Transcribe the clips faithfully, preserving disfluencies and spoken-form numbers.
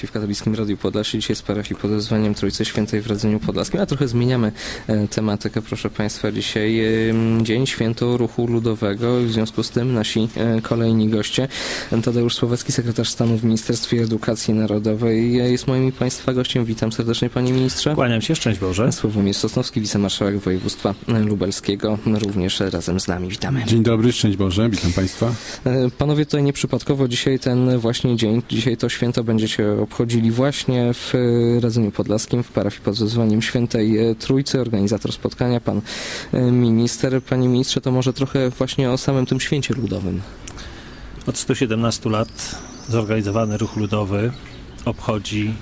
gości w Katolickim Radiu Podlasie. Dzisiaj z parafii pod wezwaniem Trójcy Świętej w Radzeniu Podlaskim. A trochę zmieniamy e, tematykę, proszę Państwa. Dzisiaj e, dzień Święto Ruchu Ludowego i w związku z tym nasi e, kolejni goście. Tadeusz Słowacki, sekretarz stanu w Ministerstwie Edukacji Narodowej, jest moim i Państwa gościem. Witam serdecznie, Panie Ministrze. Kłaniam się, szczęść Boże. Sławomir Sosnowski, wicemarszałek województwa lubelskiego, również razem z nami. Witamy. Dzień dobry, szczęść Boże, witam Państwa. Panowie, tutaj nieprzypadkowo dzisiaj ten właśnie dzień, dzisiaj to święto będziecie obchodzili właśnie w Radzeniu Podlaskim, w parafii pod wezwaniem Świętej Trójcy. Organizator spotkania, pan minister. Panie ministrze, to może trochę właśnie o samym tym święcie ludowym. Od stu siedemnastu lat zorganizowany ruch ludowy obchodzi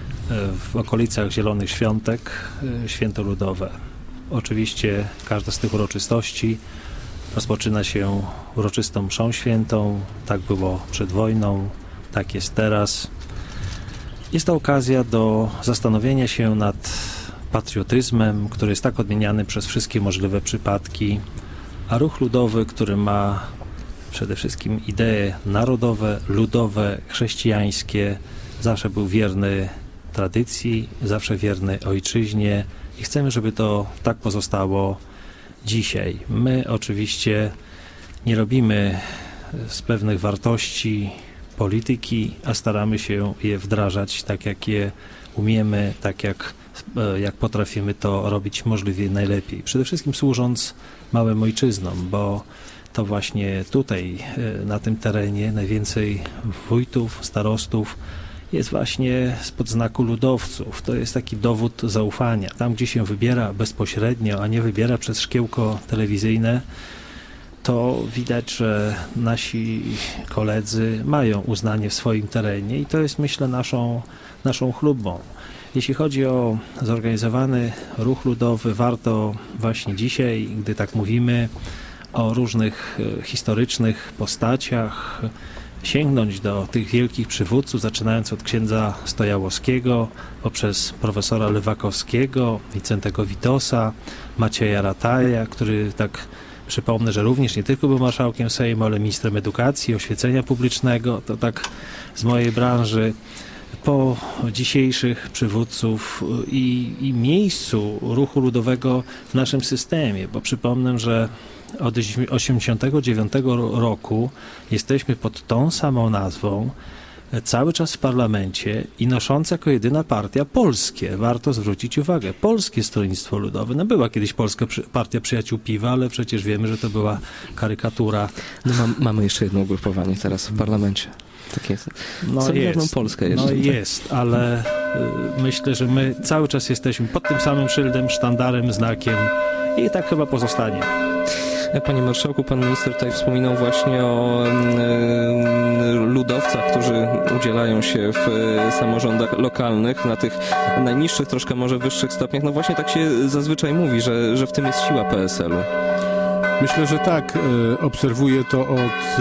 w okolicach Zielonych Świątek święto ludowe. Oczywiście każda z tych uroczystości rozpoczyna się uroczystą mszą świętą. Tak było przed wojną, tak jest teraz. Jest to okazja do zastanowienia się nad patriotyzmem, który jest tak odmieniany przez wszystkie możliwe przypadki, a ruch ludowy, który ma przede wszystkim idee narodowe, ludowe, chrześcijańskie, zawsze był wierny tradycji, zawsze wierny ojczyźnie i chcemy, żeby to tak pozostało dzisiaj. My oczywiście nie robimy z pewnych wartości polityki, a staramy się je wdrażać tak, jak je umiemy, tak jak, jak potrafimy to robić możliwie najlepiej. Przede wszystkim służąc małym ojczyznom, bo to właśnie tutaj, na tym terenie, najwięcej wójtów, starostów jest właśnie spod znaku ludowców. To jest taki dowód zaufania. Tam, gdzie się wybiera bezpośrednio, a nie wybiera przez szkiełko telewizyjne, to widać, że nasi koledzy mają uznanie w swoim terenie i to jest, myślę, naszą, naszą chlubą. Jeśli chodzi o zorganizowany ruch ludowy, warto właśnie dzisiaj, gdy tak mówimy o różnych historycznych postaciach, sięgnąć do tych wielkich przywódców, zaczynając od księdza Stojałowskiego, poprzez profesora Lewakowskiego, Wicentego Witosa, Macieja Rataja, który, tak przypomnę, że również nie tylko był marszałkiem Sejmu, ale ministrem edukacji, oświecenia publicznego, to tak z mojej branży, po dzisiejszych przywódców i, i miejscu ruchu ludowego w naszym systemie, bo przypomnę, że od tysiąc dziewięćset osiemdziesiątego dziewiątego roku jesteśmy pod tą samą nazwą cały czas w parlamencie i nosząca jako jedyna partia polskie. Warto zwrócić uwagę. Polskie Stronnictwo Ludowe. No była kiedyś Polska Partia Przyjaciół Piwa, ale przecież wiemy, że to była karykatura. No, mam, mamy jeszcze jedno ugrupowanie teraz w parlamencie. Tak jest. No jest, Polskę jeszcze. no jest, ale y, myślę, że my cały czas jesteśmy pod tym samym szyldem, sztandarem, znakiem i tak chyba pozostanie. Panie Marszałku, pan minister tutaj wspominał właśnie o e, ludowcach, którzy udzielają się w e, samorządach lokalnych, na tych najniższych, troszkę może wyższych stopniach. No właśnie tak się zazwyczaj mówi, że, że w tym jest siła P S L-u. Myślę, że tak. Obserwuję to od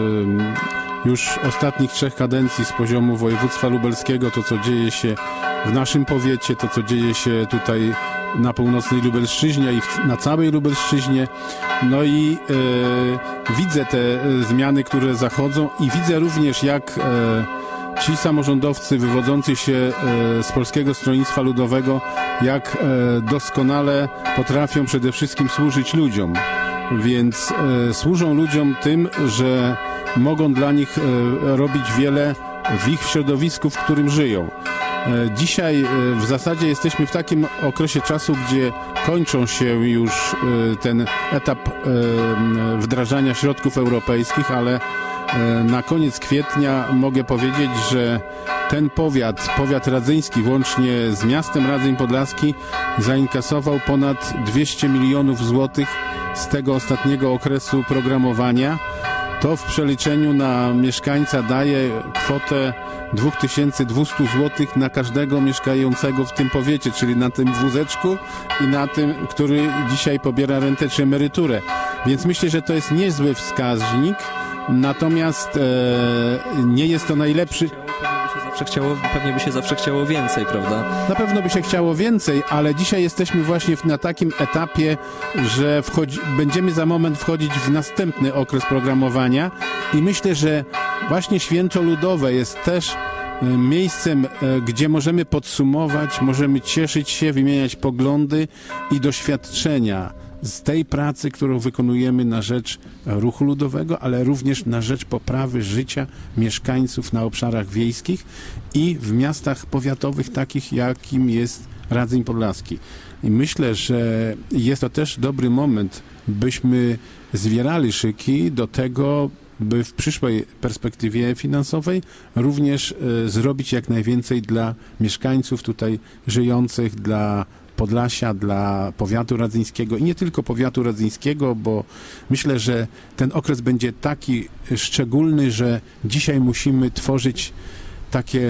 już ostatnich trzech kadencji z poziomu województwa lubelskiego, to co dzieje się w naszym powiecie, to co dzieje się tutaj na północnej Lubelszczyźnie i w, na całej Lubelszczyźnie. No i e, widzę te zmiany, które zachodzą i widzę również, jak e, ci samorządowcy wywodzący się e, z Polskiego Stronnictwa Ludowego, jak e, doskonale potrafią przede wszystkim służyć ludziom. Więc e, służą ludziom tym, że mogą dla nich e, robić wiele w ich środowisku, w którym żyją. Dzisiaj w zasadzie jesteśmy w takim okresie czasu, gdzie kończą się już ten etap wdrażania środków europejskich, ale na koniec kwietnia mogę powiedzieć, że ten powiat, powiat radzyński włącznie z miastem Radzeń Podlaski zainkasował ponad dwieście milionów złotych z tego ostatniego okresu programowania. To w przeliczeniu na mieszkańca daje kwotę dwa tysiące dwieście złotych na każdego mieszkającego w tym powiecie, czyli na tym wózeczku i na tym, który dzisiaj pobiera rentę czy emeryturę. Więc myślę, że to jest niezły wskaźnik, natomiast e, nie jest to najlepszy. Chciało, pewnie by się zawsze chciało więcej, prawda? Na pewno by się chciało więcej, ale dzisiaj jesteśmy właśnie na takim etapie, że wchodzi, będziemy za moment wchodzić w następny okres programowania i myślę, że właśnie święto ludowe jest też e, miejscem, e, gdzie możemy podsumować, możemy cieszyć się, wymieniać poglądy i doświadczenia z tej pracy, którą wykonujemy na rzecz ruchu ludowego, ale również na rzecz poprawy życia mieszkańców na obszarach wiejskich i w miastach powiatowych, takich jakim jest Radzyń Podlaski. I myślę, że jest to też dobry moment, byśmy zwierali szyki do tego, by w przyszłej perspektywie finansowej również e, zrobić jak najwięcej dla mieszkańców tutaj żyjących, dla Podlasia, dla powiatu radzyńskiego i nie tylko powiatu radzyńskiego, bo myślę, że ten okres będzie taki szczególny, że dzisiaj musimy tworzyć takie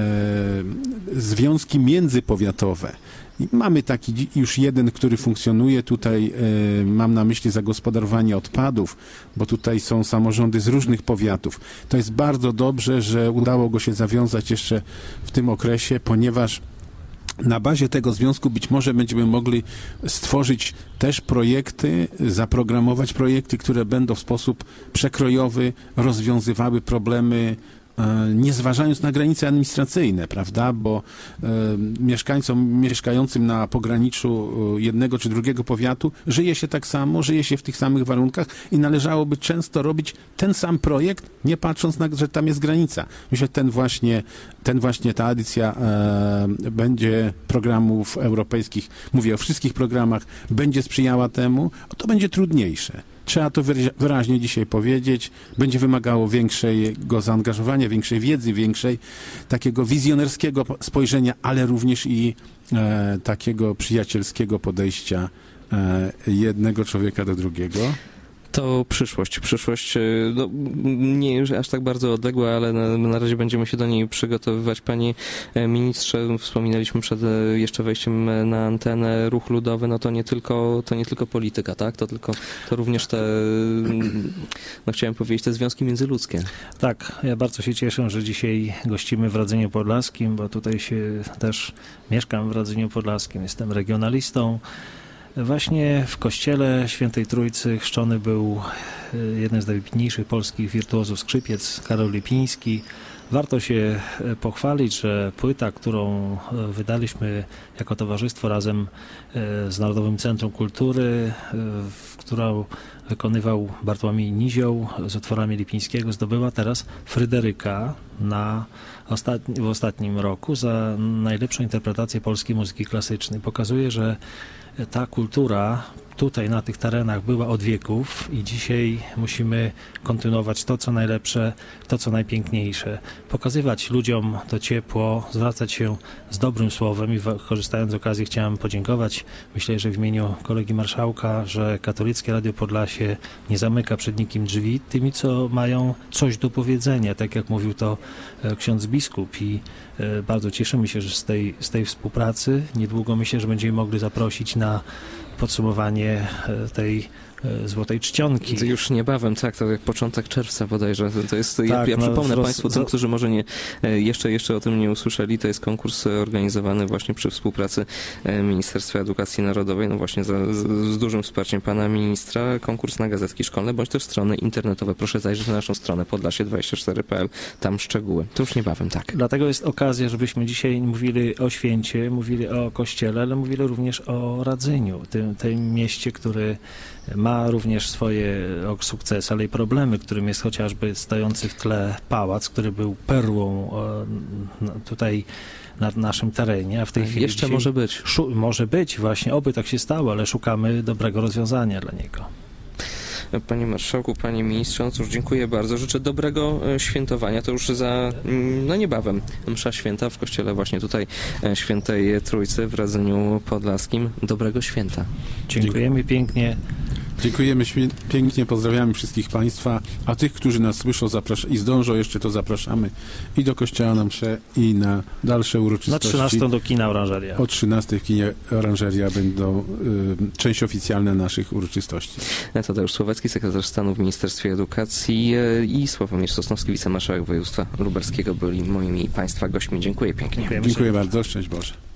e, związki międzypowiatowe. I mamy taki dzi- już jeden, który funkcjonuje tutaj, e, mam na myśli zagospodarowanie odpadów, bo tutaj są samorządy z różnych powiatów. To jest bardzo dobrze, że udało go się zawiązać jeszcze w tym okresie, ponieważ na bazie tego związku być może będziemy mogli stworzyć też projekty, zaprogramować projekty, które będą w sposób przekrojowy rozwiązywały problemy, nie zważając na granice administracyjne, prawda, bo e, mieszkańcom mieszkającym na pograniczu jednego czy drugiego powiatu żyje się tak samo, żyje się w tych samych warunkach i należałoby często robić ten sam projekt, nie patrząc na, że tam jest granica. Myślę, że ten właśnie, ten właśnie ta edycja e, będzie programów europejskich, mówię o wszystkich programach, będzie sprzyjała temu, to będzie trudniejsze. Trzeba to wyraźnie dzisiaj powiedzieć. Będzie wymagało większego zaangażowania, większej wiedzy, większej takiego wizjonerskiego spojrzenia, ale również i e, takiego przyjacielskiego podejścia e, jednego człowieka do drugiego. To przyszłość. Przyszłość no, nie już aż tak bardzo odległa, ale na, na razie będziemy się do niej przygotowywać. Panie ministrze, wspominaliśmy przed jeszcze wejściem na antenę, ruch ludowy, no to nie tylko, to nie tylko polityka, tak? To tylko, to również te, no chciałem powiedzieć, te związki międzyludzkie. Tak, ja bardzo się cieszę, że dzisiaj gościmy w Radzyniu Podlaskim, bo tutaj się też mieszkam w Radzyniu Podlaskim, jestem regionalistą. Właśnie w kościele Świętej Trójcy chrzczony był jeden z najwybitniejszych polskich wirtuozów skrzypiec, Karol Lipiński. Warto się pochwalić, że płyta, którą wydaliśmy jako towarzystwo razem z Narodowym Centrum Kultury, którą wykonywał Bartłomiej Nizioł z utworami Lipińskiego, zdobyła teraz Fryderyka na ostatni, w ostatnim roku za najlepszą interpretację polskiej muzyki klasycznej. Pokazuje, że ta kultura tutaj na tych terenach była od wieków i dzisiaj musimy kontynuować to, co najlepsze, to, co najpiękniejsze. Pokazywać ludziom to ciepło, zwracać się z dobrym słowem i korzystając z okazji chciałem podziękować, myślę, że w imieniu kolegi marszałka, że Katolickie Radio Podlasie nie zamyka przed nikim drzwi, tymi, co mają coś do powiedzenia, tak jak mówił to ksiądz biskup i bardzo cieszymy się, że z tej, z tej współpracy niedługo myślę, że będziemy mogli zaprosić na podsumowanie tej Złotej Czcionki. Już niebawem, tak, to jak początek czerwca bodajże. To jest, tak, ja, ja no, przypomnę roz... Państwu, tym, którzy może nie, jeszcze, jeszcze o tym nie usłyszeli, to jest konkurs organizowany właśnie przy współpracy Ministerstwa Edukacji Narodowej, no właśnie za, z, z dużym wsparciem pana ministra, konkurs na gazetki szkolne, bądź też strony internetowe. Proszę zajrzeć na naszą stronę podlasie dwadzieścia cztery kropka p l, tam szczegóły. To już niebawem, tak. Dlatego jest okazja, żebyśmy dzisiaj mówili o święcie, mówili o kościele, ale mówili również o Radzyniu, tym, tym mieście, który ma również swoje sukcesy, ale i problemy, którym jest chociażby stojący w tle pałac, który był perłą tutaj na naszym terenie, a w tej chwili jeszcze może być. Szu- może być, właśnie, oby tak się stało, ale szukamy dobrego rozwiązania dla niego. Panie Marszałku, Panie Ministrze, no cóż, dziękuję bardzo. Życzę dobrego świętowania. To już za, no niebawem, msza święta w kościele właśnie tutaj Świętej Trójcy w Radzyniu Podlaskim. Dobrego święta. Dziękujemy pięknie. Dziękujemy pięknie, pozdrawiamy wszystkich Państwa, a tych, którzy nas słyszą zapras- i zdążą jeszcze, to zapraszamy i do kościoła na mszę, i na dalsze uroczystości. Na trzynastą do kina Oranżeria. O trzynastej w kinie Oranżeria będą y, część oficjalna naszych uroczystości. Tadeusz Słowacki, sekretarz stanu w Ministerstwie Edukacji y, i Sławomir Sosnowski, wicemarszałek województwa lubelskiego byli moimi Państwa gośćmi. Dziękuję pięknie. Dziękujemy Dziękuję bardzo, szczęść Boże.